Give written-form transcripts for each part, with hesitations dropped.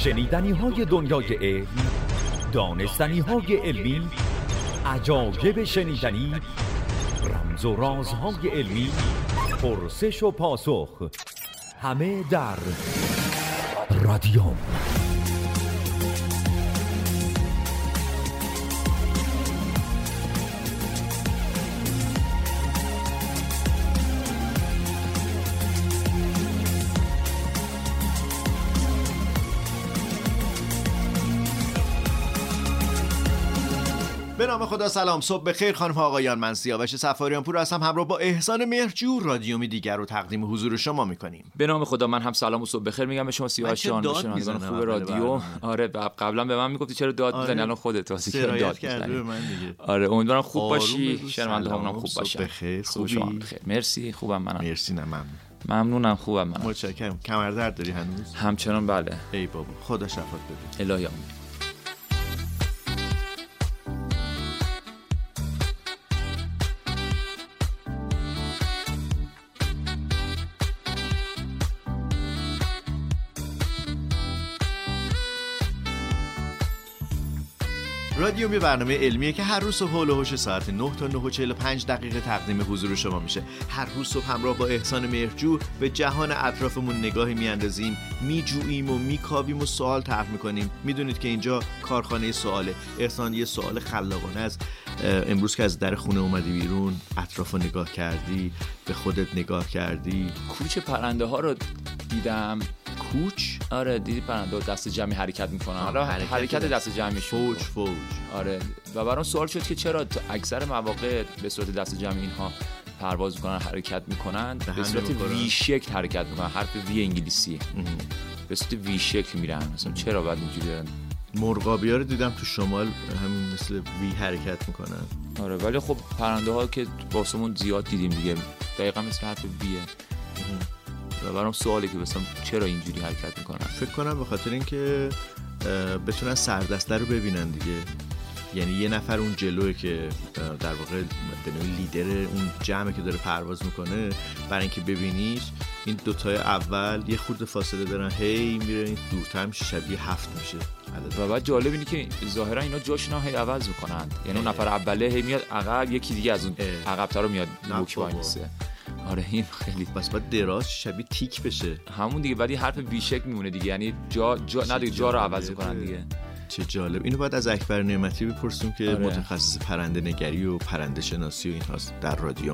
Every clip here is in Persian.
شنیدنی های دنیای علم، دانستنی های علمی، عجایب شنیدنی، رمز و رازهای علمی، پرسش و پاسخ، همه در رادیوم. به نام خدا. سلام، صبح بخیر خانم ها آقایان. من سیاوش صفاریان پور هستم، همراه با احسان مهرجو رادیومی دیگر رو تقدیم حضور شما میکنیم. به نام خدا. من هم سلام و صبح بخیر میگم به شما سیاوش جان، شنوندگان خوب رادیو. آره قبلا به من میگفتی چرا داد میزنی، الان خودت واسه که داد کردی به من دیگه. آره امیدوارم خوب باشی، شنونده هامون خوب باشن. بخیر، خوبی؟ بخیر. مرسی، خوبم منم. مرسی. نه ممنونم، خوبم منم. متشکرم. کمردرد داری هنوز؟ همچنان بله. ای بابا، خدا شفات بده. الهی آمین. رادیوم یه برنامه علمیه که هر روز صبح حول و حوش ساعت 9 تا 9:45 تقدیم حضور شما میشه. هر روز صبح همراه با احسان مهرجو به جهان اطرافمون نگاهی میاندازیم، میجوییم و میکاویم و سوال طرح میکنیم. میدونید که اینجا کارخانه سواله. احسان، یه سوال خلاقانه است. امروز که از در خونه اومدی بیرون، اطرافو نگاه کردی، به خودت نگاه کردی، کوچ پرنده ها رو دیدم. کوچ؟ آره دیدی پرنده دست جمعی حرکت میکنن. حالا حرکت دست جمعی فوج. آره و برام سوال شد که چرا اکثر مواقع به صورت دست جمعی اینها پرواز میکنن، حرکت میکنن، به صورت وی شکل حرکت میکنن، حرف وی انگلیسی به صورت وی شکل میرن. مثلا چرا بعد اینجوری دارن؟ مرغابی‌ها رو دیدم تو شمال همین مثل وی حرکت میکنن. آره ولی خب پرنده ها که واسمون زیاد دیدیم دیگه، دقیقاً مثل حرف ویه. و برام سواله که مثلا چرا اینجوری حرکت میکنن. فکر کنم به خاطر اینکه بتونن سردسته رو ببینن دیگه. یعنی یه نفر اون جلوه که در واقع به نوعی لیدر اون جمعه که داره پرواز میکنه، برای اینکه ببینیش این دوتای اول یه خورده فاصله دارن، هی میره این دورتر میشه، شبیه 7 میشه. و بعد جالب اینه که ظاهرا اینا جاشون هی عوض میکنن. یعنی اون نفر اوله هی میاد عقب، یکی دیگه از اون عقب‌تر رو میاد بوک وایسه. آره این خیلی بس باید دراز شبیه تیک بشه همون دیگه، ولی حرف وی شکل میمونه دیگه. یعنی جا نداره، جا رو عوض میکنن دیگه. چه جالب. اینو باید از اکبر نعمتی بپرسیم که متخصص پرنده نگری و پرنده شناسی و این هاست در رادیوم.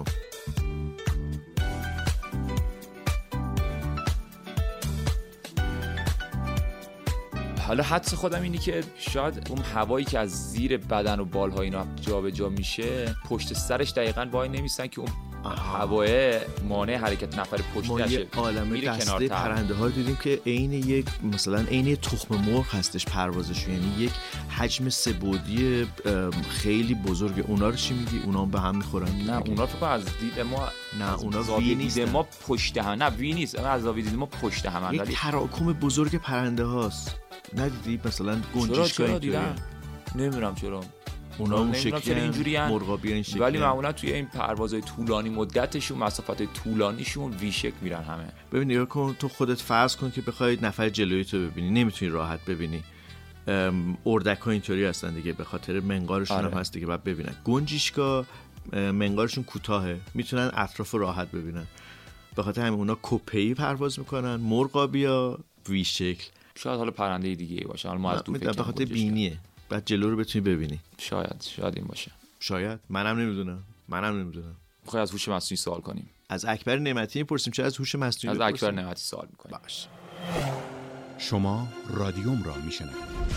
حالا حدس خودم اینی که شاید اون هوایی که از زیر بدن و بال‌ها اینا جابجا میشه، پشت سرش دقیقاً وای نمیستن که اون هوای مانع حرکت نفر پشت نشه. ما یه عالمه دسته پرنده ها دیدیم که عین یک مثلا عین تخم مرغ هستش پروازش، یعنی یک حجم سه‌بعدی خیلی بزرگه. اونا رو چی میگی؟ اونا هم به هم میخورن؟ نه اونا فکر کنم از دید ما، نه اونا وی نیست، ما پشت هم، نه وی نیست، از زاویه دید ما پشت هم، یک تراکم بزرگ پرنده هاست. ندیدی مثلا گنجشک‌ها اینطوریه؟ نمیدونم چرا اونا اون شکلی اینجوری ان، مرغابی این شکلی، ولی معمولا توی این پروازهای طولانی مدتشون، مسافت طولانیشون وی شکل میرن همه. ببین نگاه کن، تو خودت فرض کن که بخوای نفر جلوی تو ببینی، نمیتونی راحت ببینی. اردک‌ها اینطوری هستن دیگه، به خاطر منقارشون هم هست دیگه، بعد ببینن. گنجشک‌ها منقارشون کوتاهه، میتونن اطراف راحت ببینن، به خاطر همین اونا کپه‌ای پرواز میکنن. مرغابی‌ها وی شکل. شاید حالا پرنده دیگه باشه، حالا ما از دور فکر به خاطر بینیه، بعد جلو رو بتونی ببینی. شاید این باشه. شاید، منم نمیدونم. میخوای از هوش مصنوعی سوال کنیم؟ از اکبر نعمتی میپرسیم چه از هوش مصنوعی؟ از اکبر نعمتی سوال میکنیم. باشه. شما رادیوم را میشنوید.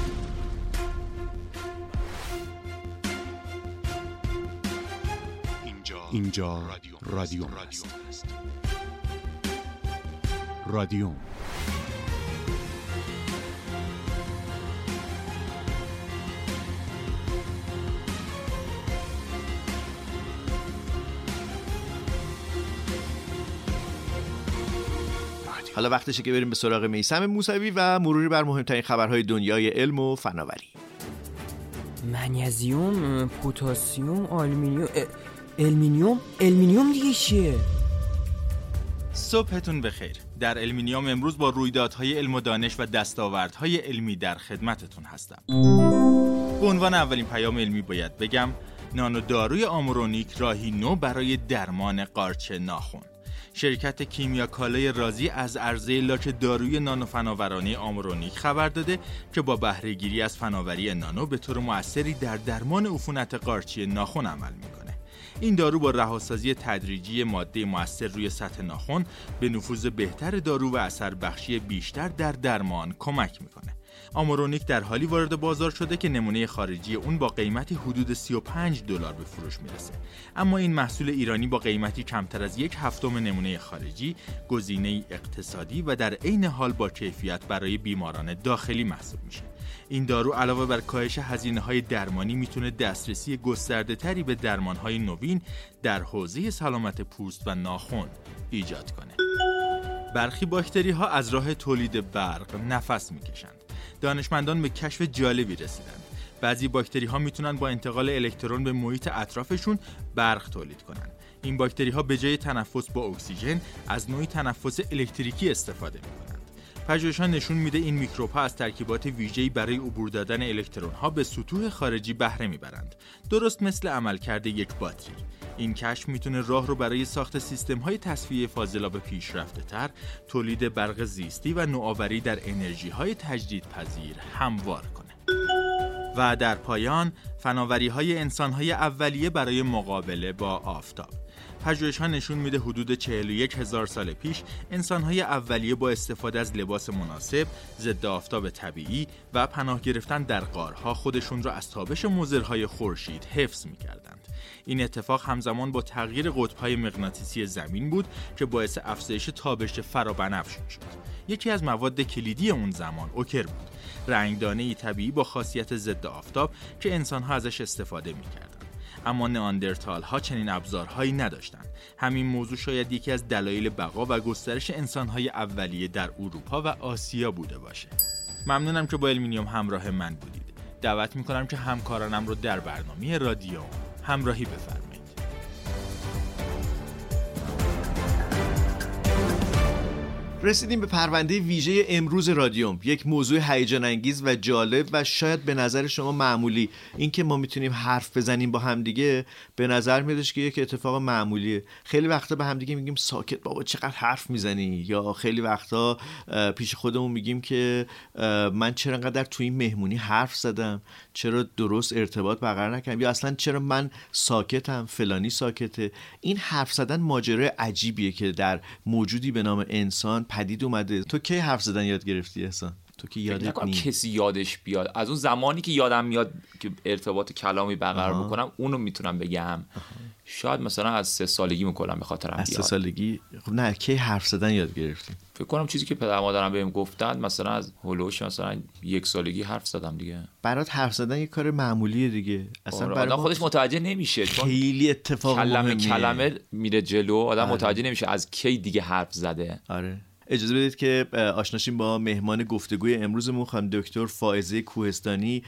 اینجا رادیوم است. رادیوم حالا وقتشه که بریم به سراغ میثم موسوی و مروری بر مهمترین خبرهای دنیای علم و فناوری. منیزیم، پتاسیم، آلومینیوم، المینیوم دیگه چیه؟ صبحتون بخیر. در علمینیوم امروز با رویدادهای علم و دانش و دستاوردهای علمی در خدمتتون هستم. به عنوان اولین پیام علمی باید بگم نانو داروی آمورونیک راهی نو برای درمان قارچ ناخن. شرکت کیمیاکالای رازی از عرضه لاک داروی نانو فناورانه آمورونیک خبر داده که با بهره گیری از فناوری نانو به طور مؤثری در درمان عفونت قارچی ناخن عمل میکنه. این دارو با رهاسازی تدریجی ماده مؤثر روی سطح ناخن به نفوذ بهتر دارو و اثر بخشی بیشتر در درمان کمک میکنه. آمورونیک در حالی وارد بازار شده که نمونه خارجی اون با قیمتی حدود $35 به فروش میرسه. اما این محصول ایرانی با قیمتی کمتر از 1/7 نمونه خارجی، گزینه‌ای اقتصادی و در عین حال با کیفیت برای بیماران داخلی محسوب میشه. این دارو علاوه بر کاهش هزینه‌های درمانی میتونه دسترسی گسترده‌تری به درمان‌های نوین در حوزه سلامت پوست و ناخن ایجاد کنه. برخی باکتری‌ها از راه تولید برق نفس میکشند. دانشمندان به کشف جالبی رسیدند. بعضی باکتری‌ها میتونن با انتقال الکترون به محیط اطرافشون برق تولید کنن. این باکتری‌ها به جای تنفس با اکسیژن از نوعی تنفس الکتریکی استفاده میکنند. پژوهش‌ها نشون میده این میکروب‌ها از ترکیبات ویژه‌ای برای عبور دادن الکترون‌ها به سطوح خارجی بهره میبرند. درست مثل عملکرد یک باتری. این کشف میتونه راه رو برای ساخت سیستم‌های تصفیه فاضلاب پیشرفته‌تر، تولید برق زیستی و نوآوری در انرژی‌های تجدیدپذیر هموار کنه. و در پایان، فناوری‌های انسان‌های اولیه برای مقابله با آفتاب. پژوهش‌ها نشون میده حدود 41,000 سال پیش انسان‌های اولیه با استفاده از لباس مناسب، ضد آفتاب طبیعی و پناه گرفتن در غارها خودشون را از تابش مضرهای خورشید حفظ می‌کردند. این اتفاق همزمان با تغییر قطب‌های مغناطیسی زمین بود که باعث افزایش تابش فرابنفش شد. یکی از مواد کلیدی اون زمان اوکر بود، رنگدانه‌ای طبیعی با خاصیت ضد آفتاب که انسان‌ها ازش استفاده می‌کردند. اما نئاندرتال‌ها چنین ابزارهایی نداشتند. همین موضوع شاید یکی از دلایل بقا و گسترش انسان‌های اولیه در اروپا و آسیا بوده باشه. ممنونم که با علمینیوم همراه من بودید. دعوت می‌کنم که همکارانم رو در برنامه رادیو همراهی بفرمایید. رسیدیم به پرونده ویژه امروز رادیوم، یک موضوع هیجان انگیز و جالب و شاید به نظر شما معمولی. این که ما میتونیم حرف بزنیم با همدیگه به نظر میادش که یک اتفاق معمولیه. خیلی وقتا به همدیگه میگیم ساکت بابا چقدر حرف میزنی، یا خیلی وقتا پیش خودمون میگیم که من چرا انقدر تو این مهمونی حرف زدم، چرا درست ارتباط برقرار نکردم، یا اصلا چرا من ساکتم، فلانی ساکته. این حرف زدن ماجرای عجیبیه که در موجودی به نام انسان پدید اومده. تو کی حرف زدن یاد گرفتی احسان؟ تو که یادت نیست. کسی یادش بیاد. از اون زمانی که یادم میاد که ارتباط کلامی برقرار بکنم اونو میتونم بگم. شاید مثلا از 3 سالگی میکنم به خاطرم بیاد. از 3 سالگی؟ خب نه، کی حرف زدن یاد گرفتی؟ فکر کنم چیزی که پدر مادرم بهم گفتن مثلا از هولوش مثلا 1 سالگی حرف زدم دیگه. برات حرف زدن یه کار معمولیه دیگه. اصلا برای خودش متوجه نمیشه، چون خیلی اتفاق مهمیه. کلمه میره جلو، آدم متوجه نمیشه از کی دیگه حرف زده. آره. اجازه بدید که آشناشیم با مهمان گفتگوی امروزمون، خانم دکتر فائزه کوهستانی،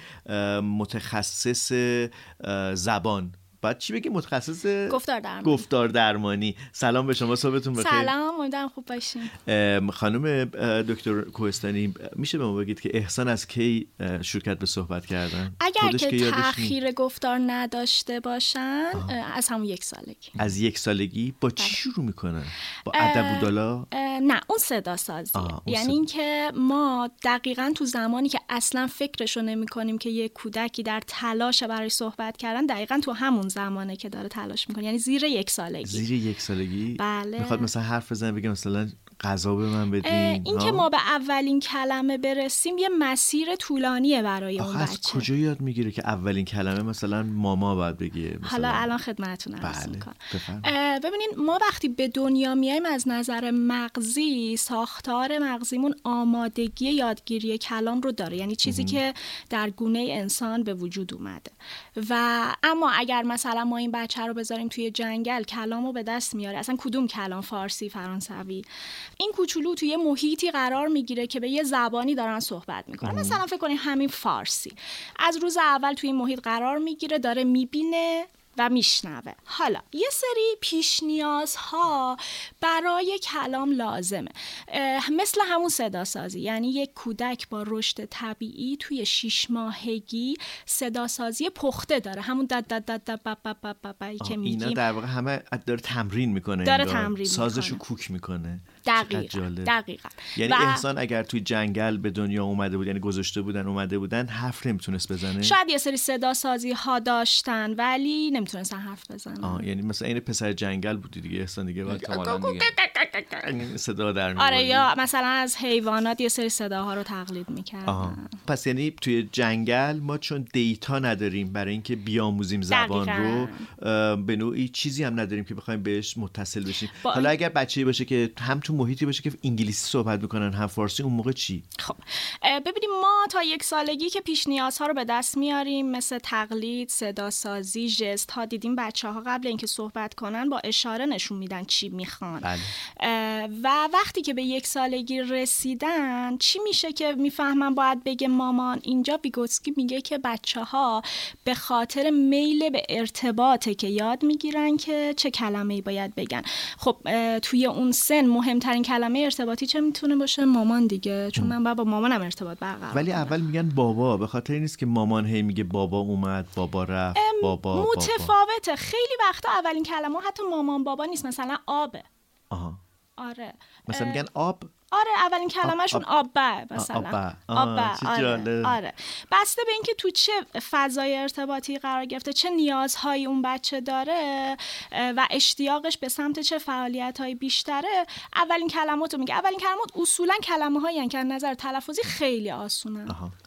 متخصص زبان. بعد چی بگیم؟ متخصص گفتار درمانی. سلام به شما، صبحتون بخیر. سلام، امیدوارم خوب باشین. خانم دکتر کوهستانی، میشه به ما بگید که احسان از کی شرکت به صحبت کردن؟ اگر که تأخیر گفتار نداشته باشن از همون 1 سالگی. از 1 سالگی با چی شروع میکنن؟ با ادب و دالا؟ نه، اون صدا سازی. یعنی اینکه ما دقیقاً تو زمانی که اصلا فکرشو نمی‌کنیم که یک کودکی در تلاش برای صحبت کردن، دقیقاً تو همون زمانه که داره تلاش میکنه، یعنی زیر 1 سالگی. زیر 1 سالگی؟ بله. میخواد مثلا حرف بزنه، بگه مثلا غذا به من بدین. این که ما به اولین کلمه برسیم یه مسیر طولانیه برای اون بچه. از کجا یاد میگیره که اولین کلمه مثلا ماما باید بگه؟ حالا الان خدمتتون عرض میکنم. ببینین، ما وقتی به دنیا میایم از نظر مغزی، ساختار مغزیمون آمادگی یادگیری کلام رو داره، یعنی چیزی که در گونه انسان به وجود اومده. و اما اگر مثلا ما این بچه رو بذاریم توی جنگل، کلامو به دست میاره. اصلا کدوم کلام؟ فارسی، فرانسوی. این کوچولو توی محیطی قرار میگیره که به یه زبانی دارن صحبت میکنن. مثلا فکر کنید همین فارسی. از روز اول توی این محیط قرار میگیره، داره میبینه، و میشنوه. حالا یه سری پیش نیازها برای کلام لازمه، مثل همون صدا سازی. یعنی یک کودک با رشد طبیعی توی 6 ماهگی صدا سازی پخته داره، همون دد دد دد دد بب بب بب بب که میگیم. اینا در واقع همه داره تمرین میکنه، داره تمرین سازشو کوک میکنه. دقیقاً. یعنی احسان اگر توی جنگل به دنیا اومده بود، یعنی گذاشته بودن اومده بودن، حرف نمیتونست بزنه. شاید یه سری صدا سازی ها داشتن ولی نمیتونستن حرف بزنن. یعنی مثلا این پسر جنگل بودی دیگه احسان دیگه، صدا در می‌آورد. آره، یا مثلا از حیوانات یه سری صداها رو تقلید میکردن. پس یعنی توی جنگل ما چون دیتا نداریم برای اینکه بیاموزیم زبان رو، به نوعی چیزی هم نداریم که بخوایم بهش متصل بشیم. حالا اگر بچه‌ای باشه که هم تو محیطی باشه که انگلیسی صحبت میکنن هم فارسی، اون موقع چی؟ خب ببینیم، ما تا 1 سالگی که پیش نیازها رو به دست میاریم، مثل تقلید، صدا سازی، ژست ها، دیدیم بچه‌ها قبل اینکه صحبت کنن با اشاره نشون میدن چی میخوان. و وقتی که به 1 سالگی رسیدن چی میشه که میفهمن باید بگه مامان؟ اینجا ویگوتسکی میگه که بچه‌ها به خاطر میل به ارتباطه که یاد میگیرن که چه کلمه‌ای باید بگن. خب توی اون سن مهمترین کلمه ارتباطی چه میتونه باشه؟ مامان دیگه، چون من با مامانم ارتباط برقرار. ولی اول میگن بابا، به خاطر این نیست که مامان هی میگه بابا اومد، بابا رفت، بابا متفاوته. خیلی وقتا اولین کلمه حتی مامان بابا نیست، مثلا آبه. آره، مثلا میگن آب. آره، اولین کلمه‌شون آبه مثلا. آره، بسته به اینکه تو چه فضای ارتباطی قرار گرفته، چه نیازهایی اون بچه داره و اشتیاقش به سمت چه فعالیت‌هایی بیشتره، اولین کلماتو میگه. اولین کلمات اصولا کلمه‌هایی هستن که از نظر تلفظی خیلی آسونه.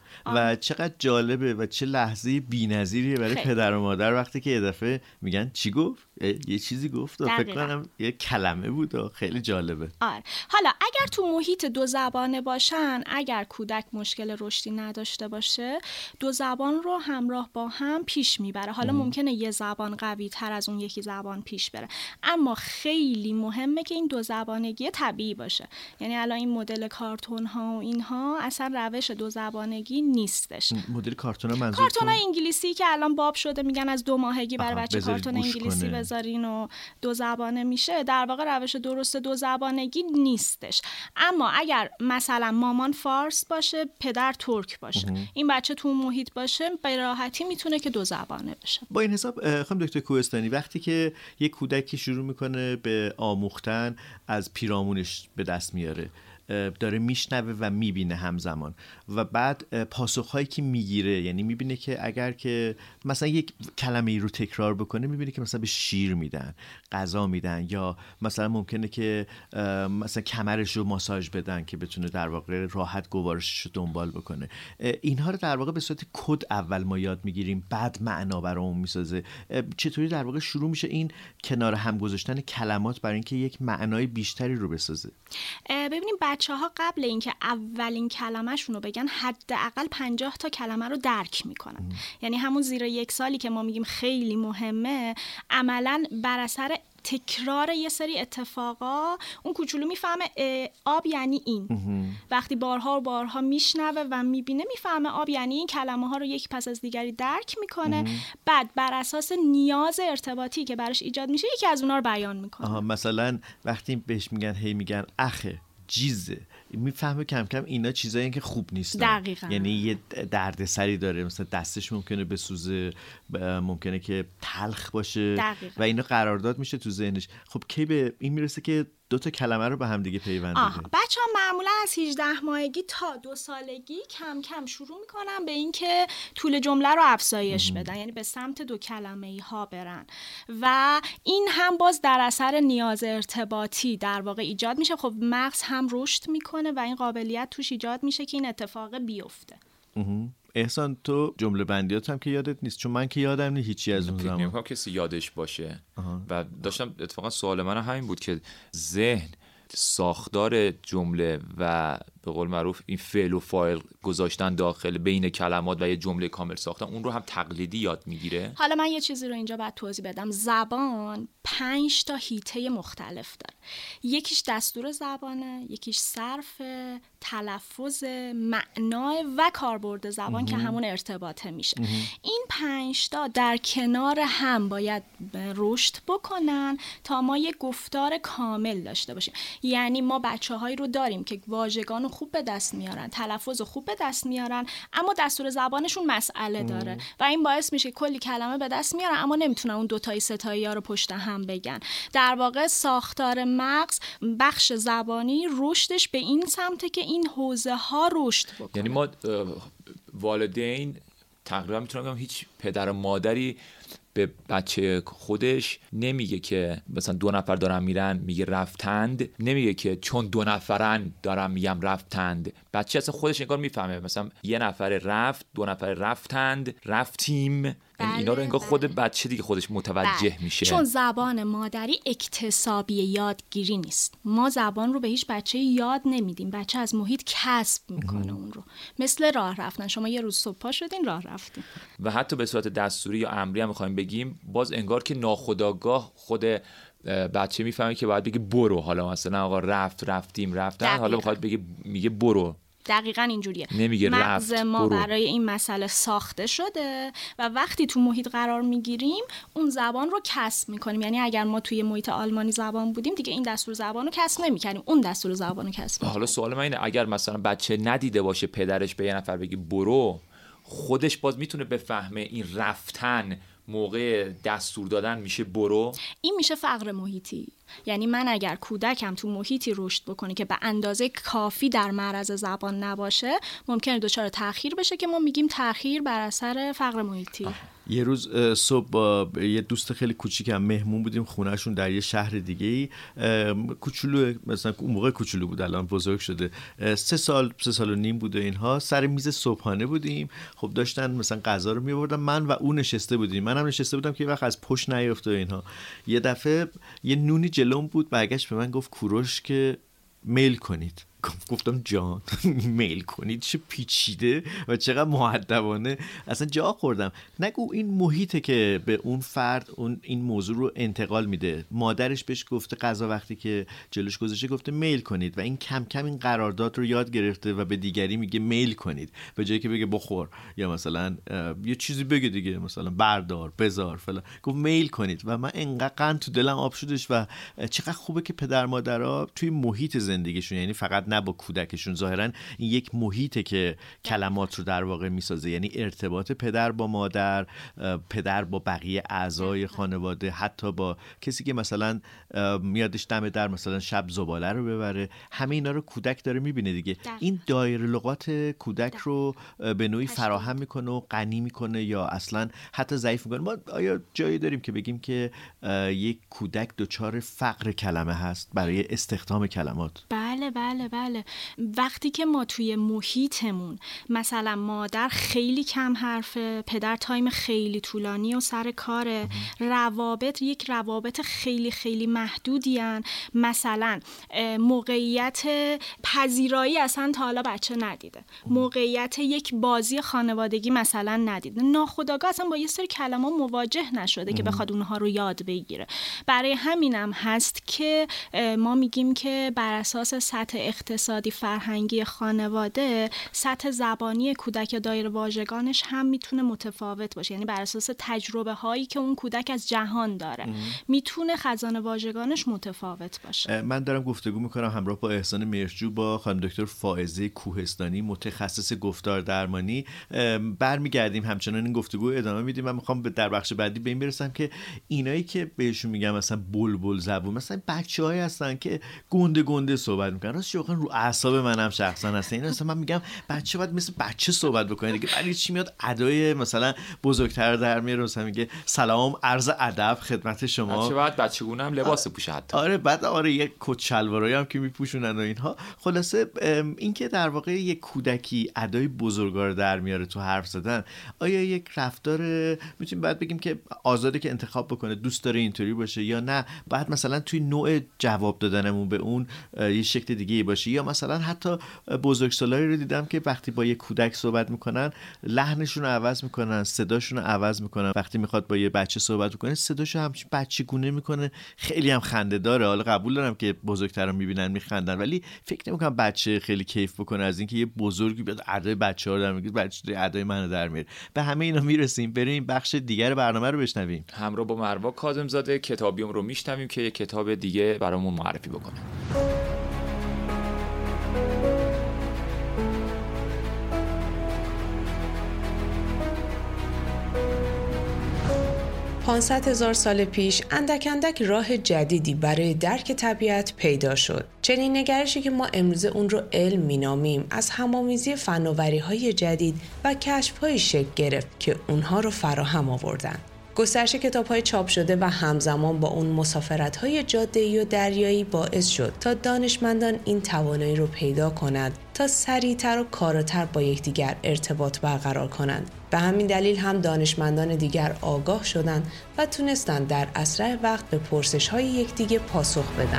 و چقدر جالبه و چه لحظه بی‌نظیریه برای پدر و مادر وقتی که یه دفعه میگن چی گفت؟ یه چیزی گفت و فکر کنم یه کلمه بود و خیلی جالبه. حالا اگر تو محیط 2 زبانه باشن، اگر کودک مشکل رشدی نداشته باشه، 2 زبان رو همراه با هم پیش میبره. حالا ممکنه یه زبان قوی تر از اون یکی زبان پیش بره، اما خیلی مهمه که این 2 زبانگی طبیعی باشه. یعنی الان این مدل کارتون ها و اینها اصلا روش 2 زبانگی نیستش. مدل کارتون ها منظور کارتون انگلیسی که الان باب شده، میگن از 2 ماهگی برای بچه کارتون انگلیسی بذارین و 2 زبانه میشه. در واقع روش درست 2 زبانگی نیستش. اما اگر مثلا مامان فارس باشه، پدر ترک باشه، این بچه تو محیط باشه، به راحتی میتونه که 2 زبانه بشه. با این حساب خانم دکتر کوهستانی، وقتی که یک کودکی شروع میکنه به آموختن، از پیرامونش به دست میاره، داره میشنوه و میبینه همزمان، و بعد پاسخهایی که میگیره، یعنی میبینه که اگر که مثلا یک کلمه ای رو تکرار بکنه، میبینه که مثلا به شیر میدن، غذا میدن، یا مثلا ممکنه که مثلا کمرش رو ماساژ بدن که بتونه در واقع راحت گوارشش رو دنبال بکنه. اینها رو در واقع به صورت کد اول ما یاد میگیریم، بعد معنا برامون میسازه. چطوری در واقع شروع میشه این کنار هم گذاشتن کلمات برای اینکه یک معنای بیشتری رو بسازه؟ ببینیم بچه‌ها قبل اینکه اولین کلمه‌شون رو بگن، حداقل 50 تا کلمه رو درک میکنن. یعنی همون زیر 1 سالی که ما میگیم خیلی مهمه، عملاً بر اثر تکرار یه سری اتفاقا اون کوچولو میفهمه آب یعنی این. وقتی بارها و بارها میشنوه و میبینه، میفهمه آب یعنی این. کلمه ها رو یک پس از دیگری درک میکنه. بعد بر اساس نیاز ارتباطی که براش ایجاد میشه، یکی از اونا رو بیان میکنه. مثلا وقتی بهش میگن اخه، جیزه، میفهمه کم کم اینا چیزایی که خوب نیستن. دقیقاً. یعنی یه دردسری داره، مثلا دستش ممکنه بسوزه، ممکنه که تلخ باشه. دقیقاً. و اینا قرارداد میشه تو ذهنش. خب کی به این میرسه که 2 تا کلمه رو به هم دیگه پیوند بده؟ بچه‌ها معمولا از 18 ماهگی تا 2 سالگی کم کم شروع میکنن به این که طول جمله رو افزایش بدن، یعنی به سمت 2 کلمه‌ای ها برن، و این هم باز در اثر نیاز ارتباطی در واقع ایجاد میشه. خب مغز هم رشد میکنه و این قابلیت توش ایجاد میشه که این اتفاق بیفته. احسان، تو جمله بندیات هم که یادت نیست؟ چون من که یادم نیست هیچی از اون زمان. نمی‌خوام کسی یادش باشه. و داشتم اتفاقا سوال من همین بود که ذهن، ساختار جمله و به قول معروف این فعل و فاعل گذاشتن داخل بین کلمات و یه جمله کامل ساختن، اون رو هم تقلیدی یاد میگیره. حالا من یه چیزی رو اینجا باید توضیح بدم. زبان 5 تا حیطه مختلف داره. یکیش دستور زبانه، یکیش صرف، تلفظ، معنا و کاربرد زبان که همون ارتباطه میشه. این 5 تا در کنار هم باید رشد بکنن تا ما یه گفتار کامل داشته باشیم. یعنی ما بچه‌هایی رو داریم که واژگان رو خوب به دست میارن، تلفظ رو خوب به دست میارن، اما دستور زبانشون مسئله داره و این باعث میشه کلی کلمه به دست میارن اما نمیتونن اون دوتایی ستایی ها رو پشت هم بگن. در واقع ساختار مغز، بخش زبانی رشدش به این سمته که این حوزه ها رشد بکنه. یعنی ما والدین تقریبا میتونم بگم هیچ پدر و مادری به بچه خودش نمیگه که مثلا 2 نفر دارن میرن میگه رفتند، نمیگه که چون 2 نفرن دارم میگم رفتند. بچه اصلا خودش انگار میفهمه مثلا 1 نفر رفت، 2 نفر رفتند، رفتیم. اینا رو انگار خود بچه دیگه خودش متوجه میشه. چون زبان مادری اکتسابی یادگیری نیست. ما زبان رو به هیچ بچه یاد نمیدیم. بچه از محیط کسب میکنه اون رو. مثل راه رفتن. شما یه روز صبح پا شدین راه رفتین. و حتی به صورت دستوری یا امری هم میخوایم بگیم، باز انگار که ناخودآگاه خود بچه میفهمه که باید بگه برو. حالا مثلا آقا رفتیم رفتن، حالا میخواد بگه میگه برو. دقیقاً اینجوریه. نمیگه مغز رفت ما برو. برای این مسئله ساخته شده و وقتی تو محیط قرار میگیریم اون زبان رو کسب میکنیم. یعنی اگر ما توی محیط آلمانی زبان بودیم دیگه این دستور زبان رو کسب نمیکنیم، اون دستور زبان رو کسب میکنیم. حالا سوال من اینه اگر مثلا بچه ندیده باشه پدرش به یه نفر بگه برو، خودش باز میتونه بفهمه این رفتن موقع دستور دادن میشه برو؟ این میشه فقر محیطی. یعنی من اگر کودکم تو محیطی رشد بکنه که به اندازه کافی در معرض زبان نباشه، ممکنه دچار تأخیر بشه که ما میگیم تأخیر بر اثر فقر محیطی. یه روز صبح با یه دوست خیلی کوچیکم مهمون بودیم خونهشون در یه شهر دیگه‌ای. کوچولو، مثلا اون موقع کوچولو بود، الان بزرگ شده، 3 سال و نیم بوده. اینها سر میز صبحانه بودیم. خب داشتن مثلا غذا رو می‌آوردن، من و اون نشسته بودیم. منم نشسته بودم که یه وقت از پشت نیفته اینها. یه دفعه یه نونی جلوم بود، برگشت به من گفت کوروش که میل کنید. گفتم جان میل کنید چه پیچیده و چقدر مؤدبانه. اصلا جا خوردم. نگو این محیطه که به اون فرد این موضوع رو انتقال میده. مادرش بهش گفته غذا وقتی که جلوش گذاشته گفته میل کنید و این کم کم این قرارداد رو یاد گرفته و به دیگری میگه میل کنید به جایی که بگه بخور یا مثلا یه چیزی بگه دیگه، مثلا بردار بذار فلان، گفت میل کنید. و من انقدر قند تو دلم آب شدش و چقدر خوبه که پدر مادرها توی محیط زندگیشون، یعنی فقط نه با کودکشون، ظاهرا این یک محیطه که کلمات رو در واقع میسازه. یعنی ارتباط پدر با مادر، پدر با بقیه اعضای خانواده، حتی با کسی که مثلا میادش دم در مثلا شب زباله رو ببره، همه اینا رو کودک داره میبینه دیگه. این دایره لغات کودک رو به نوعی فراهم میکنه و غنی میکنه یا اصلا حتی ضعیف میکنه. ما آیا جایی داریم که بگیم که یک کودک دچار فقر کلمه هست برای استخدام کلمات؟ بله بله بله. وقتی که ما توی محیطمون مثلا مادر خیلی کم حرفه، پدر تایم خیلی طولانی و سر کاره، روابط خیلی خیلی محدودی هن. مثلا موقعیت پذیرایی اصلا تا حالا بچه ندیده، موقعیت یک بازی خانوادگی مثلا ندیده، ناخودآگاه اصلا با یه سری کلمات مواجه نشده که بخواد اونها رو یاد بگیره. برای همینم هست که ما میگیم که بر اساس سطح اقتصادی فرهنگی خانواده، سطح زبانی کودک یا دایره واژگانش هم میتونه متفاوت باشه. یعنی بر اساس تجربه هایی که اون کودک از جهان داره میتونه خزانه واژگانش متفاوت باشه. من دارم گفتگو میکنم همراه با احسان مهرجو با خانم دکتر فائزه کوهستانی، متخصص گفتار درمانی. برمیگردیم همچنان این گفتگو ادامه میدیم. من میخوام در بخش بعدی به این برسم که اینایی که بهشون میگم مثلا بلبل زبون، مثلا بچه‌هایی هستن که گنده صحبت میکنن، راستش واقعا رو اعصاب منم شخصا هستن. این مثلا من میگم بچه باید مثل بچه صحبت بکنه دیگه. برای چی میاد ادای مثلا بزرگتر در میاره، مثلا میگه سلام عرض ادب خدمت شما. بچه باید بچگونه هم لباس بپوشه حتی. آره بعد یه کت شلوارایی هم که میپوشونن و اینها. خلاصه این که در واقع یک کودکی ادای بزرگا رو در میاره تو حرف زدن، آیا یک رفتار میتونیم بعد بگیم که آزاده که انتخاب بکنه دوست داره اینطوری باشه یا نه بعد مثلا توی نوع جواب دادنمون به اون یه شکل دیگه باشه؟ باشه. یا مثلا حتی بزرگسالایی رو دیدم که وقتی با یه کودک صحبت میکنن لحنشون رو عوض میکنن، صداشون رو عوض میکنن. وقتی میخواد با یه بچه صحبت کنه صداشو همچین بچگونه میکنه، خیلی هم خنده داره. حالا قبول دارم که بزرگترا میبینن میخندن، ولی فکر نمیکنم بچه خیلی کیف بکنه از اینکه یه بزرگی بیاد ادای بچه‌ها رو در میگه، بچه ادای منو در میاره. به همه اینا میرسیم. بریم بخش دیگر برنامه رو بشنویم. همراه با مروا کاظم‌زاده کتابیوم رو میشنویم که یه کتاب دیگه برامون معرفی بکنه. 500,000 سال پیش اندک اندک راه جدیدی برای درک طبیعت پیدا شد. چنین نگرشی که ما امروزه اون رو علم مینامیم از همامیزی فناوری‌های جدید و کشف‌های شکل گرفت که اونها رو فراهم آوردن. گسترش کتاب‌های چاپ شده و همزمان با اون مسافرت‌های جاده‌ای و دریایی باعث شد تا دانشمندان این توانایی رو پیدا کنند تا سریعتر و کاراتر با یکدیگر ارتباط برقرار کنند. به همین دلیل هم دانشمندان دیگر آگاه شدند و تونستند در اسرع وقت به پرسش‌های یکدیگر پاسخ بدن.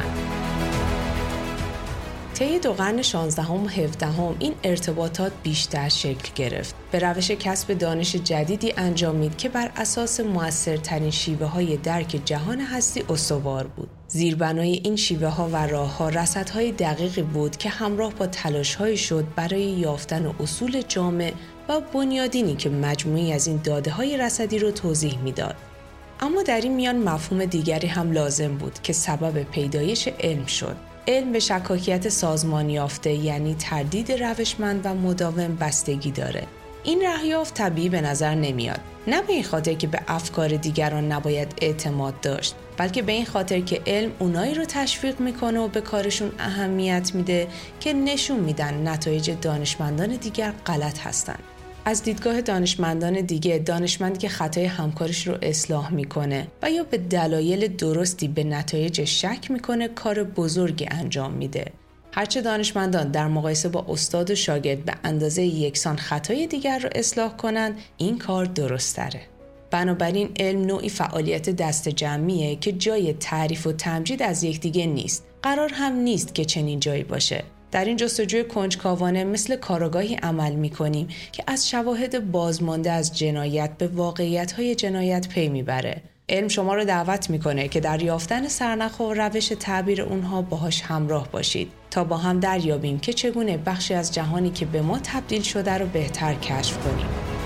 طی دو قرن 16 و 17 این ارتباطات بیشتر شکل گرفت. به روش کسب دانش جدیدی انجامید که بر اساس مؤثرترین شیوه‌های درک جهان هستی استوار بود. زیربنای این شیوه‌ها و راه‌ها رصدهای دقیقی بود که همراه با تلاش‌هایی شد برای یافتن اصول جامع و بنیادینی که مجموعی از این داده‌های رصدی رو توضیح می‌داد. اما در این میان مفهوم دیگری هم لازم بود که سبب پیدایش علم شد. علم به شکاکیت سازمان یافته یعنی تردید روشمند و مداوم بستگی داره. این رهیافت طبیعی به نظر نمیاد. نه به این خاطر که به افکار دیگران نباید اعتماد داشت، بلکه به این خاطر که علم اونایی رو تشویق میکنه و به کارشون اهمیت میده که نشون میدن نتایج دانشمندان دیگر غلط هستن. از دیدگاه دانشمندان دیگه، دانشمندی که خطای همکارش رو اصلاح میکنه و یا به دلایل درستی به نتایج شک میکنه کار بزرگی انجام میده. هرچه دانشمندان در مقایسه با استاد و شاگرد به اندازه یکسان خطای دیگر رو اصلاح کنند، این کار درست‌تره. بنابراین علم نوعی فعالیت دست جمعیه که جای تعریف و تمجید از یکدیگه نیست. قرار هم نیست که چنین جایی باشه. در این جستجوی کنجکاوانه مثل کارآگاهی عمل می‌کنیم که از شواهد بازمانده از جنایت به واقعیت‌های جنایت پی میبره. علم شما رو دعوت میکنه که در یافتن سرنخ و روش تعبیر اونها باهاش همراه باشید تا با هم دریابیم که چگونه بخشی از جهانی که به ما تبدیل شده رو بهتر کشف کنیم.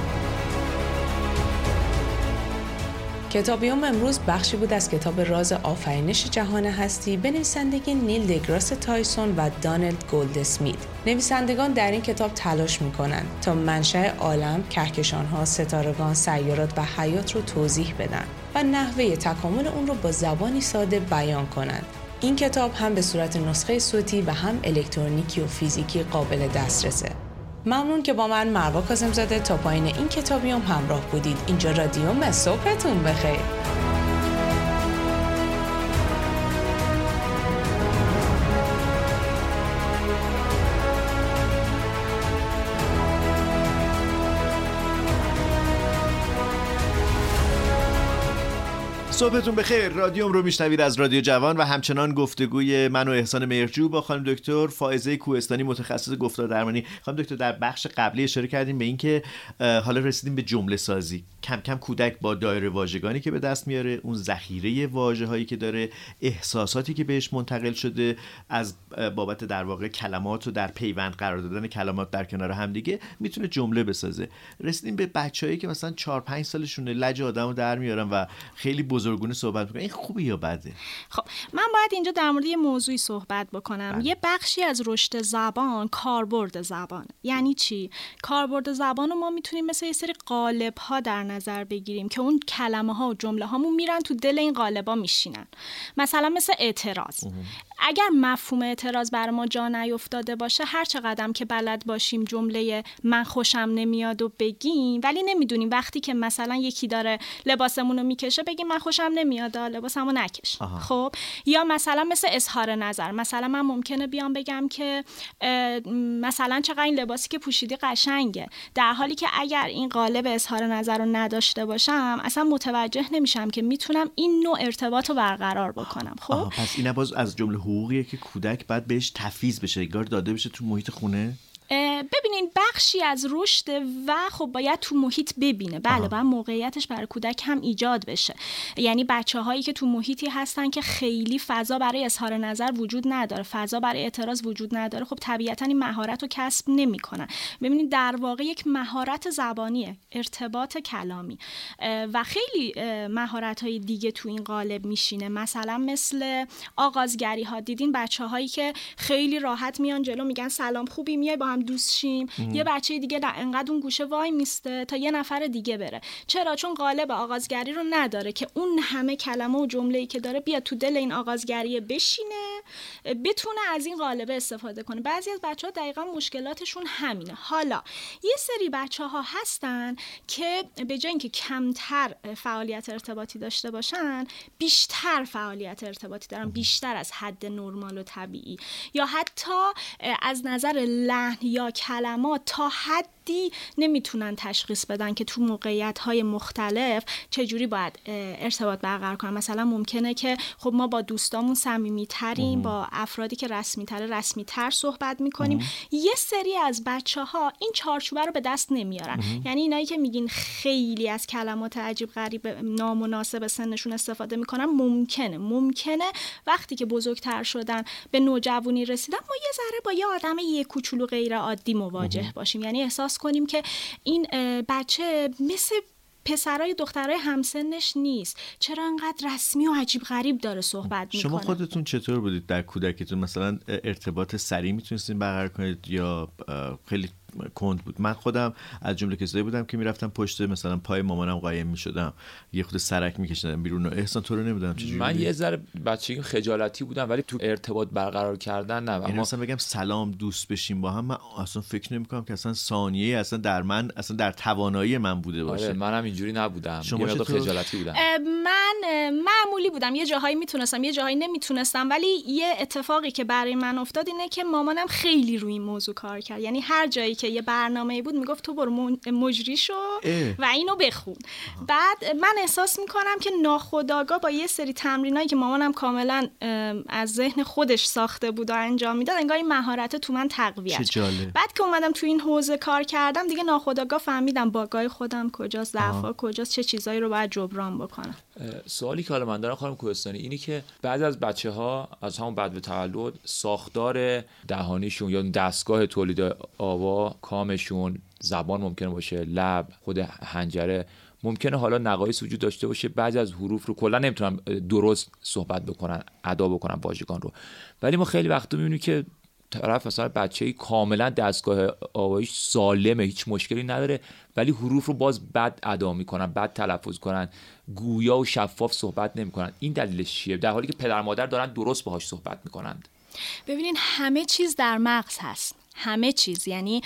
کتابیوم امروز بخشی بود از کتاب راز آفرینش جهان هستی به نویسندگی نیل دگراس تایسون و دانلد گولدسمیت. نویسندگان در این کتاب تلاش میکنن تا منشأ عالم، کهکشان‌ها، ستارگان، سیارات و حیات رو توضیح بدن و نحوه تکامل اون رو با زبانی ساده بیان کنند. این کتاب هم به صورت نسخه صوتی و هم الکترونیکی و فیزیکی قابل دسترسه. ممنون که با من مروا کاظم‌زاده تا پایین این کتابیوم همراه بودید. اینجا رادیوم. صبحتون بخیر. صبحتون بخیر. رادیوم رو میشنوید از رادیو جوان و همچنان گفتگوی من و احسان مهرجو با خانم دکتر فائزه کوهستانی متخصص گفتار درمانی. خانم دکتر در بخش قبلی اشاره کردیم به اینکه حالا رسیدیم به جمله سازی. کم کم کودک با دایره واژگانی که به دست میاره، اون ذخیره واژه‌هایی که داره، احساساتی که بهش منتقل شده از بابت در واقع کلمات و در پیوند قرار دادن کلمات در کنار هم دیگه، میتونه جمله بسازه. رسیدیم به بچه‌هایی که مثلا 4-5 سالشونه لج آدمو در میارن و خیلی بزرگونه صحبت میکنن. این خوبه یا بده؟ خب من باید اینجا در مورد یه موضوعی صحبت بکنم. یه بخشی از رشد زبان کاربرد زبان. یعنی چی؟ کاربرد زبان رو ما میتونیم مثل یه سری قالب ها در نظر بگیریم که اون کلمه ها و جمله هامون میرن تو دل این قالب ها میشینن. مثلا مثل اعتراض. اگر مفهوم اعتراض بر ما جا نیفتاده باشه، هر چقدرم که بلد باشیم جمله من خوشم نمیاد و بگیم، ولی نمیدونیم وقتی که مثلا یکی داره لباسمون رو میکشه بگیم من خوشم نمیاد لباسمو نکش. خب یا مثلا مثل اظهار نظر، مثلا من ممکنه بیام بگم که مثلا چقدر این لباسی که پوشیدی قشنگه، در حالی که اگر این قالب اظهار نظر رو نداشته باشم اصلا متوجه نمیشم که میتونم این نوع ارتباط رو برقرار بکنم. خب پس این باز از جمله حقوقیه که کودک باید بهش تفویض بشه، انگار داده بشه تو محیط خونه؟ ببینین بخشی از رشد و خب باید تو محیط ببینه. بله باید موقعیتش برای کودک هم ایجاد بشه. یعنی بچه‌هایی که تو محیطی هستن که خیلی فضا برای اظهار نظر وجود نداره، فضا برای اعتراض وجود نداره، خب طبیعتاً این مهارت رو کسب نمی‌کنن. ببینید در واقع یک مهارت زبانیه، ارتباط کلامی و خیلی مهارت‌های دیگه تو این قالب میشینه. مثلا مثل آغازگری ها، دیدین بچه‌هایی که خیلی راحت میان جلو میگن سلام خوبی، میای با هم دوست شیم. یه بچه دیگه انقدر اون گوشه وای میسته تا یه نفر دیگه بره. چرا؟ چون قالب آغازگری رو نداره که اون همه کلمه و جمله‌ای که داره بیاد تو دل این آغازگری بشینه، بتونه از این قالب استفاده کنه. بعضی از بچه‌ها دقیقاً مشکلاتشون همینه. حالا یه سری بچه‌ها هستن که به جای اینکه کمتر فعالیت ارتباطی داشته باشن، بیشتر فعالیت ارتباطی دارن، بیشتر از حد نرمال و طبیعی، یا حتی از نظر لحن یا کلمات تا حدی نمیتونن تشخیص بدن که تو موقعیت‌های مختلف چجوری باید ارتباط برقرار کنن. مثلا ممکنه که خب ما با دوستامون صمیمی‌تریم، با افرادی که رسمی‌تر صحبت می‌کنیم. یه سری از بچه‌ها این چارچوبه رو به دست نمیارن. یعنی اینایی که میگین خیلی از کلمات عجیب غریب نامناسب سنشون استفاده می‌کنن، ممکنه وقتی که بزرگتر شدن به نوجوانی رسیدن ما یه ذره با یه آدم یه کوچولو غیر عادی مواجه باشیم. یعنی احساس کنیم که این بچه مثل پسرای دخترای همسنش نیست، چرا انقدر رسمی و عجیب غریب داره صحبت میکنه. شما خودتون چطور بودید در کودکیتون؟ مثلا ارتباط سریع میتونستین برقرار کنید یا خیلی کند بود؟ من خودم از جمله کسایی بودم که میرفتم پشت مثلا پای مامانم قایم میشدم، یه خود سرک میکشیدم بیرون. احسان تو رو نمیدونم چجوری؟ من یه ذره بچگی خجالتی بودم، ولی تو ارتباط برقرار کردن نه. اما مثلا بگم سلام دوست بشیم با هم، من اصلا فکر نمیکنم که اصلا ثانیه اصلا در من اصلا در توانایی من بوده باشه. آره منم اینجوری نبودم، شما یه خجالتی بودم. من معمولی بودم، یه جاهایی میتونستم یه جاهایی نمیتونستم، ولی یه اتفاقی که برای من افتاد اینه که مامانم خیلی روی این موضوع کار کرد. یعنی هر جایی که یه برنامه‌ای بود میگفت تو برو مجری شو و اینو بخون. بعد من احساس میکنم که ناخودآگاه با یه سری تمرینایی که مامانم کاملا از ذهن خودش ساخته بود و انجام میداد، انگار این مهارت تو من تقویت شد. بعد که اومدم تو این حوزه کار کردم دیگه ناخودآگاه فهمیدم باگای خودم کجاست، ضعف‌ها کجاست، چه چیزایی رو باید جبران بکنم. سوالی که حالا من دارم خانم کوهستانی اینی که بعضی از بچه‌ها از همون بعد به تولد ساختار دهانیشون یا دستگاه تولید آوا، کامشون، زبان ممکنه باشه، لب، خود حنجره، ممکنه حالا نقایص وجود داشته باشه، بعضی از حروف رو کلا نمیتونن درست صحبت بکنن، ادا بکنن واژگان رو. ولی ما خیلی وقتا میبینیم که طرف مثلا بچه‌ای کاملا دستگاه آواییش سالمه، هیچ مشکلی نداره، ولی حروف رو باز بد ادا میکنن، بد تلفظ کنن، گویا و شفاف صحبت نمیکنن. این دلیلش چیه؟ در حالی که پدر مادر دارن درست باهاش صحبت میکنند. ببینین همه چیز در مغز هست، همه چیز. یعنی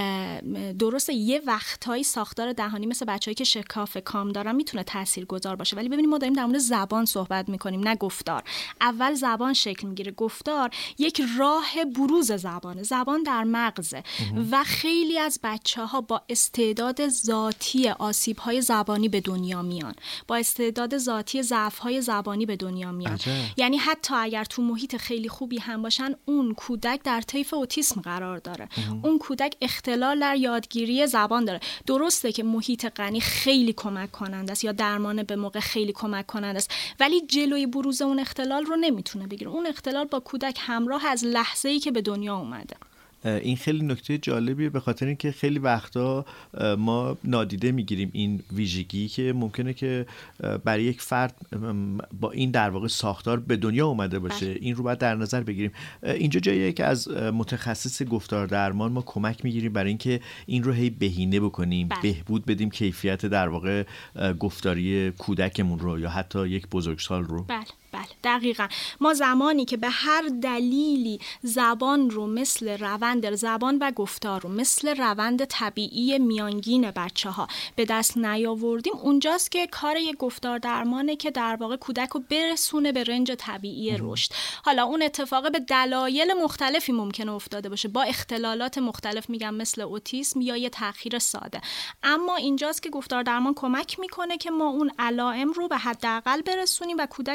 درسته یه وقتایی ساختار دهانی مثل بچه‌ای که شکاف کام دارن میتونه تاثیرگذار باشه، ولی ببینید ما داریم در مورد زبان صحبت میکنیم نه گفتار. اول زبان شکل میگیره، گفتار یک راه بروز زبانه. زبان در مغزه و خیلی از بچه‌ها با استعداد ذاتی آسیب‌های زبانی به دنیا میان، با استعداد ذاتی ضعف‌های زبانی به دنیا میان. یعنی حتی اگر تو محیط خیلی خوبی هم باشن، اون کودک در طیف اوتیسم قرار داره. اون کودک اختلال در یادگیری زبان داره. درسته که محیط غنی خیلی کمک کننده است یا درمان به موقع خیلی کمک کننده است، ولی جلوی بروز اون اختلال رو نمیتونه بگیره. اون اختلال با کودک همراه از لحظه‌ای که به دنیا اومده. این خیلی نکته جالبیه، به خاطر اینکه خیلی وقتا ما نادیده میگیریم این ویژگی که ممکنه که برای یک فرد با این در واقع ساختار به دنیا اومده باشه. این رو باید در نظر بگیریم. اینجا جاییه که از متخصص گفتار درمان ما کمک میگیریم برای اینکه این رو هی بهینه بکنیم، بهبود بدیم کیفیت در واقع گفتاری کودکمون رو یا حتی یک بزرگسال رو. بله دقیقاً. ما زمانی که به هر دلیلی زبان رو مثل روند زبان و گفتار رو مثل روند طبیعی میانگین بچه‌ها به دست نیاوردیم، اونجاست که کار یک گفتار درمانه که در واقع کودک رو برسونه به رنج طبیعی رشد. حالا اون اتفاق به دلایل مختلفی ممکنه افتاده باشه، با اختلالات مختلف، میگم مثل اوتیسم یا یه تأخیر ساده، اما اینجاست که گفتار درمان کمک میکنه که ما اون علائم رو به حداقل برسونیم و کودک رو برسونیم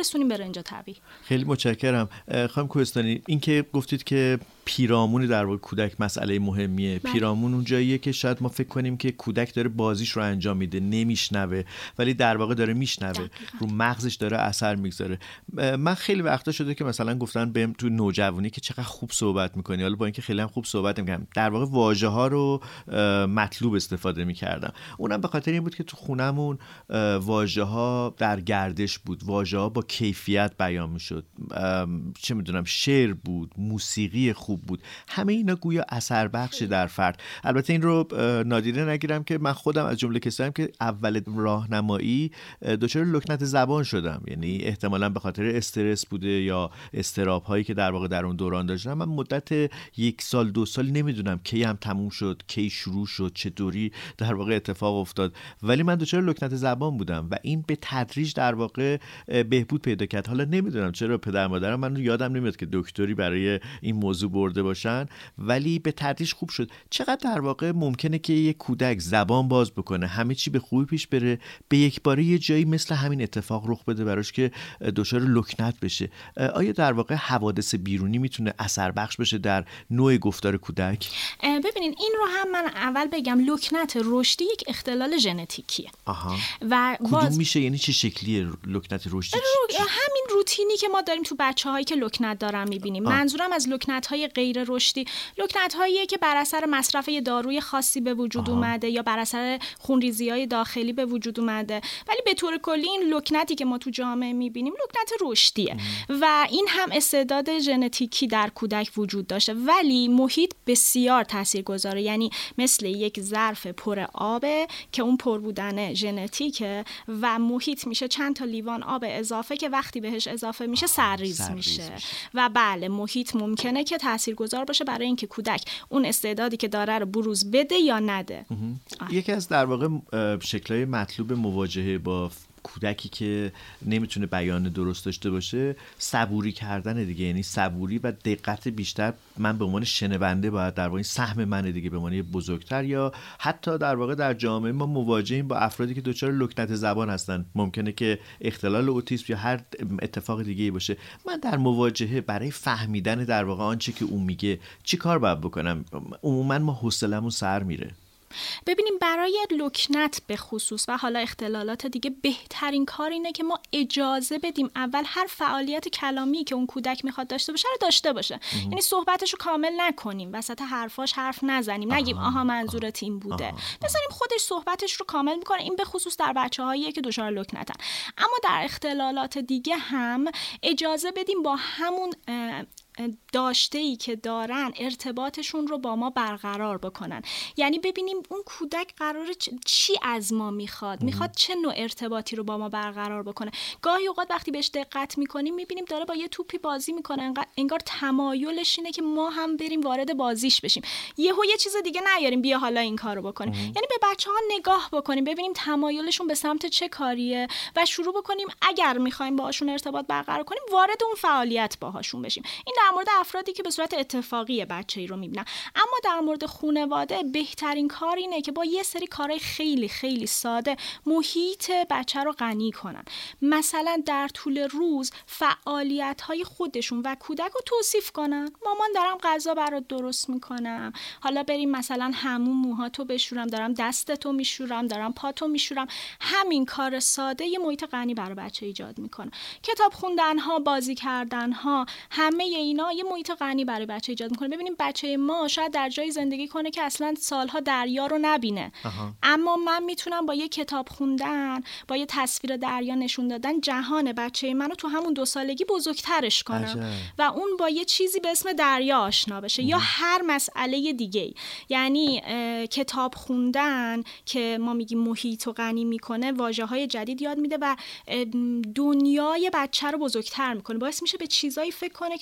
برسونیم به رنج طبیعی. خیلی متشکرم. خانم کوهستانی، این که گفتید که پیرامون در واقع کودک مسئله مهمیه. پیرامون اون جاییه که شاید ما فکر کنیم که کودک داره بازیش رو انجام میده، نمیشنوه، ولی در واقع داره میشنوه، رو مغزش داره اثر میگذاره. من خیلی وقتا شده که مثلا گفتن بهم تو نوجوانی که چقدر خوب صحبت میکنی، حالا با اینکه خیلی هم خوب صحبت نمیکنم، در واقع واژه ها رو مطلوب استفاده میکردم. اونم به خاطر این بود که تو خونمون واژه ها در گردش بود، واژه ها با کیفیت بیان میشد، چه میدونم شعر بود، موسیقی خوب بود، همه اینا گویا اثر بخش در فرد. البته این رو نادیده نگیرم که من خودم از جمله کساییم که اول راهنمایی دچار لکنت زبان شدم، یعنی احتمالاً به خاطر استرس بوده یا اضطراب هایی که در واقع در اون دوران داشتم. من مدت 1 سال 2 سال نمیدونم کی هم تموم شد، کی شروع شد، چطوری در واقع اتفاق افتاد، ولی من دچار لکنت زبان بودم و این به تدریج در واقع بهبود پیدا کرد. حالا نمیدونم چرا پدر مادرم من یادم نمیاد که دکتری برای این موضوع برده باشن، ولی به تدریج خوب شد. چقدر در واقع ممکنه که یک کودک زبان باز بکنه، همه چی به خوبی پیش بره، به یک باره یه جایی مثل همین اتفاق رخ بده براش که دچار لکنت بشه؟ آیا در واقع حوادث بیرونی میتونه اثر بخش بشه در نوع گفتار کودک؟ ببینین این رو هم من اول بگم، لکنت رشدی یک اختلال ژنتیکیه. و کدوم میشه؟ یعنی چه شکلیه لکنت رشدی؟ همین روتینی که ما داریم تو بچه‌هایی که لکنت دارن می‌بینیم. منظورم از لکنت‌های غیر رشدی، لکنت‌هایی که بر اثر مصرف یه داروی خاصی به وجود اومده یا بر اثر خونریزی‌های داخلی به وجود اومده، ولی به طور کلی این لکنتی که ما تو جامعه می‌بینیم لکنت رشدیه و این هم استعداد ژنتیکی در کودک وجود داشته، ولی محیط بسیار تاثیرگذاره. یعنی مثل یک ظرف پر آبه که اون پر بودن ژنتیکه و محیط میشه چند تا لیوان آب اضافه که وقتی بهش اضافه میشه سرریز میشه. و بله، محیط ممکنه که تاثیرگذار باشه برای اینکه کودک اون استعدادی که داره رو بروز بده یا نده. یکی از در واقع شکل‌های مطلوب مواجهه با کودکی که نمیتونه بیان درست داشته باشه صبوری کردن دیگه، یعنی صبوری و دقت بیشتر. من به عنوان شنونده باید در واقع این سهم منه دیگه، به عنوان بزرگتر یا حتی در واقع در جامعه ما مواجهیم با افرادی که دچار لکنت زبان هستن، ممکنه که اختلال اوتیسم یا هر اتفاق دیگه‌ای باشه. من در مواجهه برای فهمیدن در واقع آنچه که اون میگه چی کار باید بکنم؟ عموما ما حوصله‌مون سر میره. ببینیم برای لکنت به خصوص و حالا اختلالات دیگه بهترین کار اینه که ما اجازه بدیم اول هر فعالیت کلامی که اون کودک میخواد داشته باشه رو داشته باشه. یعنی صحبتش رو کامل نکنیم، وسط حرفاش حرف نزنیم، نگیم آها منظورت این بوده، بذاریم خودش صحبتش رو کامل میکنه. این به خصوص در بچه‌هایی که دچار لکنتن. اما در اختلالات دیگه هم اجازه بدیم با همون داشته‌ای که دارن ارتباطشون رو با ما برقرار بکنن. یعنی ببینیم اون کودک قراره چی از ما میخواد چه نوع ارتباطی رو با ما برقرار بکنه. گاهی اوقات وقتی بهش دقت میکنیم میبینیم داره با یه توپی بازی میکنه، انگار تمایلش اینه که ما هم بریم وارد بازیش بشیم، یه چیز دیگه نیاریم بیا حالا این کارو بکنیم. یعنی به بچه‌ها نگاه بکنیم ببینیم تمایلشون به سمت چه کاریه و شروع بکنیم اگر میخوایم باهاشون ارتباط برقرار کنیم وارد اون فعالیت باهاشون بشیم. این در مورد افرادی که به صورت اتفاقی بچه‌ای رو میبینن. اما در مورد خانواده بهترین کار اینه که با یه سری کارهای خیلی خیلی ساده محیط بچه رو غنی کنن. مثلا در طول روز فعالیت‌های خودشون و کودک رو توصیف کنن. مامان دارم غذا برات درست میکنم، حالا بریم مثلا همون موهاتو بشورم، دارم دستتو میشورم، دارم پاتو میشورم. همین کار ساده یه محیط غنی برای بچه ایجاد میکنه. کتاب خوندن‌ها، بازی کردن‌ها، همه اینا یه محیط غنی برای بچه ایجاد میکنه. ببینیم بچه ما شاید در جایی زندگی کنه که اصلا سالها دریا رو نبینه، اما من میتونم با یه کتاب خوندن، با یه تصویر دریا نشون دادن جهان بچه منو تو همون 2 سالگی بزرگترش کنم و اون با یه چیزی به اسم دریا آشنا بشه یا هر مسئله دیگه. یعنی کتاب خوندن که ما میگیم محیط رو غنی میکنه، واژه‌های جدید یاد میده و دنیای بچه رو بزرگتر میکنه، باعث میشه به چیزایی فکر کنه که اصلا تا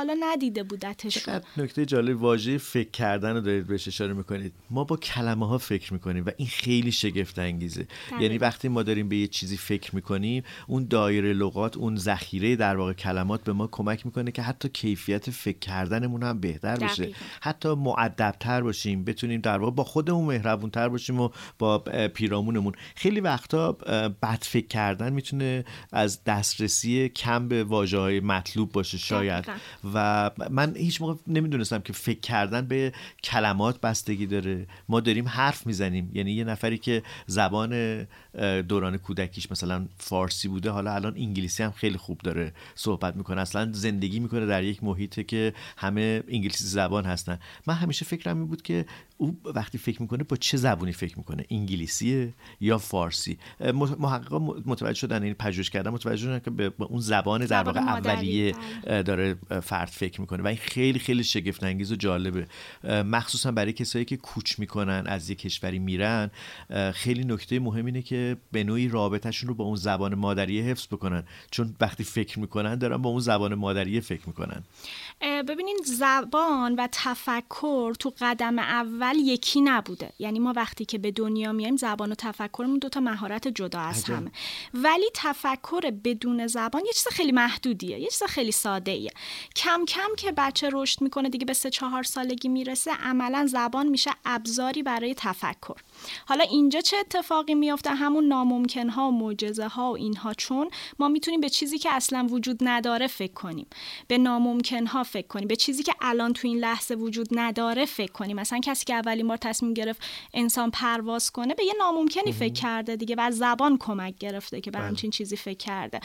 حالا ندیده بودتشون. چقدر نکته جالب، واژه فکر کردن رو دارید بهش اشاره میکنید. ما با کلمه ها فکر میکنیم و این خیلی شگفت انگیزه. یعنی وقتی ما داریم به یه چیزی فکر میکنیم، اون دایره لغات، اون ذخیره در واقع کلمات به ما کمک میکنه که حتی کیفیت فکر کردنمون هم بهتر بشه، حتی مؤدب‌تر باشیم، بتونیم در واقع با خودمون مهربون‌تر باشیم و با پیرامونمون. خیلی وقتا بد فکر کردن میتونه از دسترسی کم به واژه‌های مطلوب باشه شاید. و من هیچ موقع نمیدونستم که فکر کردن به کلمات بستگی داره. ما داریم حرف میزنیم، یعنی یه نفری که زبان دوران کودکیش مثلا فارسی بوده، حالا الان انگلیسی هم خیلی خوب داره صحبت میکنه، اصلا زندگی میکنه در یک محیطی که همه انگلیسی زبان هستن. من همیشه فکرم این بود که او وقتی فکر میکنه با چه زبانی فکر میکنه، انگلیسیه یا فارسی. محققا متوجه شدن، این پژوهش کردن متوجه شدن که به اون زبان در واقع اولیه داره فرد فکر میکنه و این خیلی خیلی شگفت انگیز و جالبه، مخصوصا برای کسایی که کوچ میکنن از یک کشوری میرن. خیلی نکته مهم اینه که به نوعی رابطهشون رو با اون زبان مادریه حفظ بکنن، چون وقتی فکر میکنن دارن با اون زبان مادریه فکر میکنن. ببینین زبان و تفکر تو قدم اول یکی نبوده. یعنی ما وقتی که به دنیا میایم زبان و تفکرمون دوتا مهارت جدا از همه، ولی تفکر بدون زبان یه چیز خیلی محدودیه، یه چیز خیلی ساده ایه. کم کم که بچه رشد میکنه دیگه به 3-4 سالگی میرسه، عملا زبان میشه ابزاری برای تفکر. حالا اینجا چه اتفاقی میفته؟ همون ناممکن ها و معجزه ها و اینها، چون ما میتونیم به چیزی که اصلا وجود نداره فکر کنیم، به ناممکن ها فکر کنیم، به چیزی که الان تو این لحظه وجود نداره فکر کنیم. مثلا کسی که اولین بار تصمیم گرفت انسان پرواز کنه به یه ناممکنی فکر کرده دیگه و از زبان کمک گرفته که به همچین چیزی فکر کرده.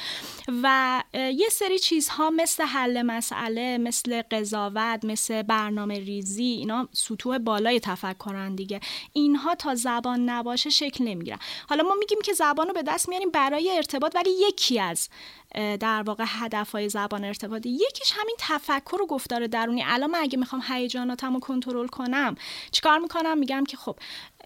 و یه سری چیزها مثل حل مسئله، مثل قضاوت، مثل برنامه ریزی، اینا سطوح بالای تفکرن دیگه. اینها تا زبان نباشه شکل نمیگیرن. حالا ما میگیم که زبان رو به دست میاریم برای ارتباط، ولی یکی از در واقع هدفهای زبان ارتباطی یکیش همین تفکر و گفتار درونی. الان من اگه میخوام هیجاناتمو کنترل کنم چیکار میکنم؟ میگم که خب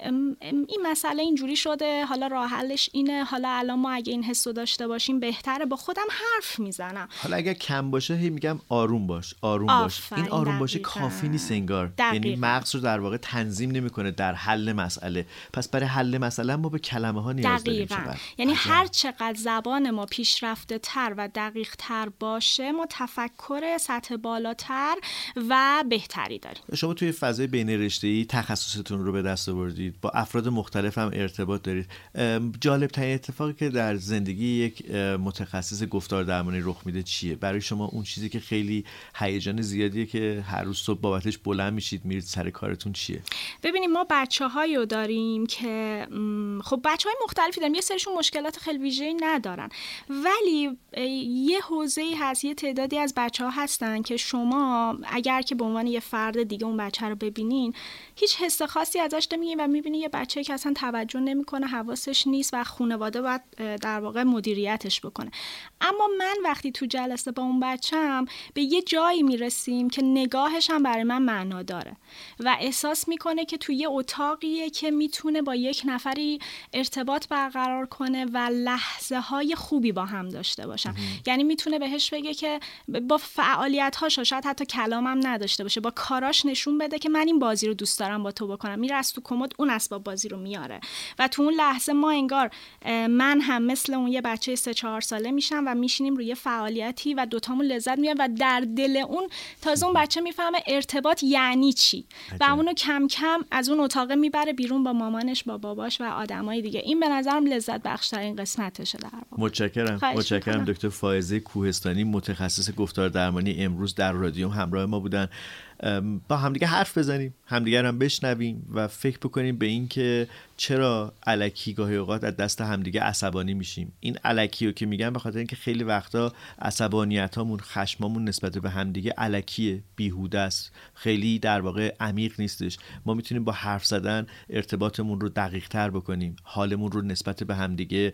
این مسئله اینجوری شده، حالا راه حلش اینه، حالا الان ما اگه این حسو داشته باشیم بهتره. با خودم حرف میزنم. حالا اگه کم باشه هی میگم آروم باش، آروم باش. این آروم باشه کافی نیست انگار. یعنی مغز رو در واقع تنظیم نمیکنه در حل مسئله. پس برای حل مسئله ما به کلمه ها نیاز داریم. یعنی هر چقدر زبان ما پیشرفته تر و دقیق تر باشه، ما تفکر سطح بالاتر و بهتری داریم. شما توی فضای بین رشته‌ای تخصصتون رو به دست آوردید، با افراد مختلف هم ارتباط دارید. جالب ترین اتفاقی که در زندگی یک متخصص گفتار درمانی رخ میده چیه؟ برای شما اون چیزی که خیلی هیجان زیادیه که هر روز صبح بابتش بلند میشید میرید سر کارتون چیه؟ ببینیم ما بچه‌هایی رو داریم که خب بچه‌های مختلفی داریم، یه سریشون مشکلات خیلی ویژه‌ای ندارن، ولی یه حوزه‌ای هست، یه تعدادی از بچه‌ها هستن که شما اگر که به عنوان یه فرد دیگه اون بچه رو ببینین هیچ حس خاصی ازش نمیگین و میبینی یه بچه‌ای که اصلا توجه نمیکنه، حواسش نیست و خانواده باید در واقع مدیریتش بکنه. اما من وقتی تو جلسه با اون بچه‌م به یه جایی میرسیم که نگاهش هم برای من معنا داره و احساس میکنه که تو یه اتاقیه که میتونه با یک نفری ارتباط برقرار کنه و لحظه های خوبی با هم داشته باشن. یعنی میتونه بهش بگه که با فعالیت‌هاش، شاید حتی کلامم نداشته باشه، با کاراش نشون بده که من این بازی رو دوست دارم با تو بکنم. میره از تو کمد اون اسباب بازی رو میاره و تو اون لحظه ما انگار من هم مثل اون یه بچه 3-4 ساله میشم و میشینیم روی فعالیتی و دوتامون لذت میبریم و در دل اون تازه اون بچه میفهمه ارتباط یعنی چی و اونو کم کم از اون اتاق میبره بیرون با مامانش، با باباش و آدمای دیگه. این به نظرم لذت بخش‌ترین قسمتشه در واقع. متشکرم دکتر فائزه کوهستانی، متخصص گفتار درمانی، امروز در رادیوم همراه ما بودن. با همدیگه حرف بزنیم، همدیگه رو هم بشنویم و فکر بکنیم به این که چرا الکی گاهی اوقات از دست همدیگه عصبانی میشیم. این الکی رو که میگم به خاطر اینکه خیلی وقتا عصبانیتامون، خشمامون نسبت به همدیگه الکیه، بیهوده است، خیلی در واقع عمیق نیستش. ما میتونیم با حرف زدن ارتباطمون رو دقیق تر بکنیم، حالمون رو نسبت به همدیگه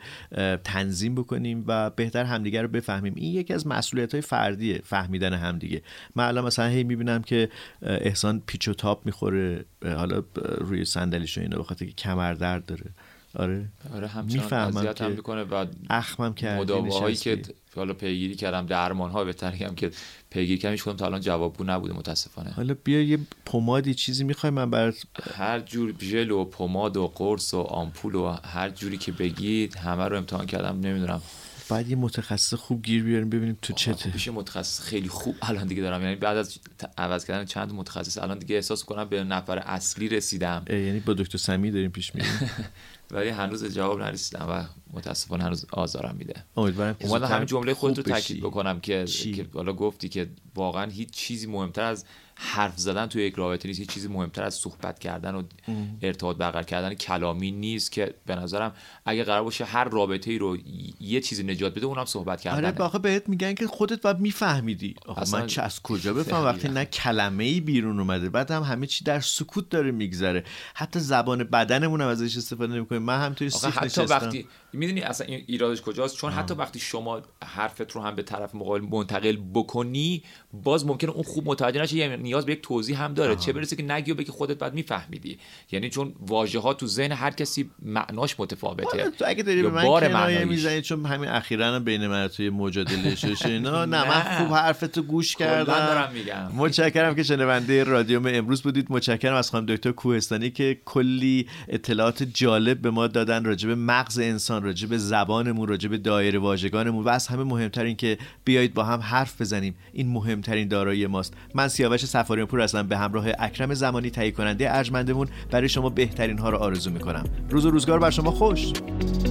تنظیم بکنیم و بهتر همدیگه رو بفهمیم. این یکی از مسئولیت‌های فردیه، فهمیدن همدیگه. من الان مثلا هی میبینم که احسان پیچ و تاب میخوره حالا روی صندلیش و اینا به خاطر که کمر درد داره. آره همچنان اذیت هم میکنه و اخمم کردی مداواهایی که حالا پیگیری کردم، درمان‌ها بهتره بگم که پیگیری کردم، هیچ کدوم تا الان جوابگو نبوده متاسفانه. حالا بیا یه پمادی چیزی میخوای من برات هر جور ژل و پماد و قرص و آمپول و هر جوری که بگید همه رو امتحان کردم، نمیدونم. بعد یه متخصص خوب گیر بیاریم ببینیم تو چته. پیش متخصص خیلی خوب الان دیگه دارم، یعنی بعد از عوض کردن چند متخصص الان دیگه احساس کنم به نفر اصلی رسیدم. یعنی با دکتر سمی داریم پیش میریم. ولی هنوز جواب نرسیدم و متاسفانه هنوز آزارم میده. امیدوارم همین جمله خودت رو تاکید بکنم که حالا گفتی که واقعا هیچ چیزی مهمتر از حرف زدن توی یک رابطه نیست، هیچ چیزی مهمتر از صحبت کردن و ارتباط برقرار کردن کلامی نیست که به نظرم اگه قرار باشه هر رابطه‌ای رو یه چیزی نجات بده اونم صحبت کردنه. آره واقعا بهت میگن که خودت باید میفهمیدی. آخه من چه از کجا بفهم وقتی نه کلمه‌ای بیرون اومده، بعد هم همه چی در سکوت داره میگذره، حتی زبان بدنمون هم ازش استفاده نمی‌کنیم. من هم توی سیف نشستم. وقتی میدونی اصلا این ایرادش کجاست، چون حتی وقتی شما حرفت رو هم به طرف مقابل منتقل بکنی باز ممکنه اون خوب متوجه نشه، یعنی نیاز به یک توضیح هم داره. چه برسه که نگی و بگی خودت بعد میفهمیدی، یعنی چون واژه‌ها تو ذهن هر کسی معناش متفاوته. تو اگه داری به من کنایه میزنی، چون همین اخیراً بین من توی مجادله شش اینا نه من خوب حرفتو گوش کردم دارم میگم. متشکرم که شنونده رادیوم امروز بودید. متشکرم از خانم دکتر کوهستانی که کلی اطلاعات جالب به ما دادن راجع به مغز انسان، راجع به زبانمون، راجع به دایره واژگانمون و از همه مهمتر این که بیایید با هم حرف بزنیم. این مهمترین دارایی ماست. من سیاوش سفاریان پور هستم، به همراه اکرم زمانی تهیه کننده ارجمندمون برای شما بهترین ها رو آرزو میکنم. روز و روزگار بر شما خوش.